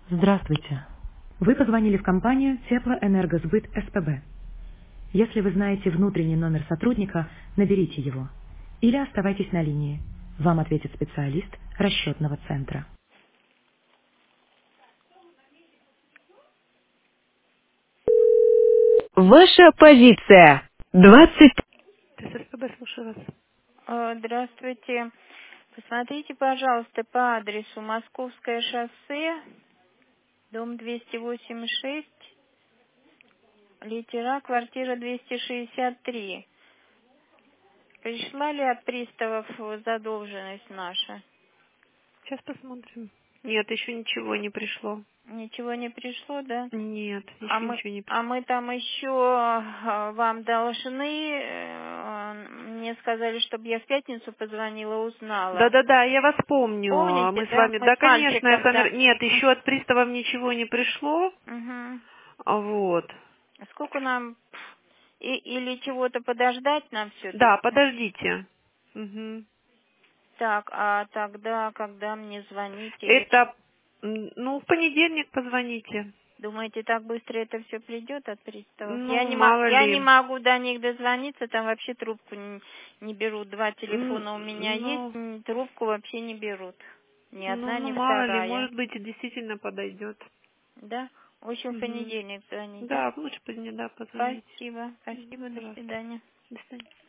Здравствуйте. Вы позвонили в компанию Теплоэнергосбыт СПБ. Если вы знаете внутренний номер сотрудника, наберите его. Или оставайтесь на линии. Вам ответит специалист расчетного центра. Ваша позиция. 20. СПБ, слушаю вас. Здравствуйте. Посмотрите, пожалуйста, по адресу Московское шоссе, дом 286, литера, квартира 263. Пришла ли от приставов задолженность наша? Сейчас посмотрим. Нет, еще ничего не пришло. Ничего не пришло, да? Нет, А еще мы, ничего не а пришло. мы там еще вам должны. Мне сказали, чтобы я в пятницу позвонила, узнала. Да-да-да, я вас помню. Помните, Мы с да? вами... Мы Да, с конечно, я с мальчиком, вами... да. Нет, еще от приставов ничего не пришло. Угу. Вот. Сколько нам или чего-то подождать нам все-таки? Да, подождите. Мгм. Так, а тогда, когда мне звонить или Это... Ну, в понедельник позвоните. думаете, так быстро это все придет от приставов? Ну, мало Я не ли. могу до них дозвониться, там вообще трубку не берут. Два телефона у меня есть, Ну, трубку вообще не берут. Ни одна, ну, ни мало ли. вторая. Может быть, и действительно подойдет. Да? В общем, в Мгм. понедельник звонить, да? Да, лучше да, позвоните. Спасибо, спасибо, до Пожалуйста. свидания. До свидания.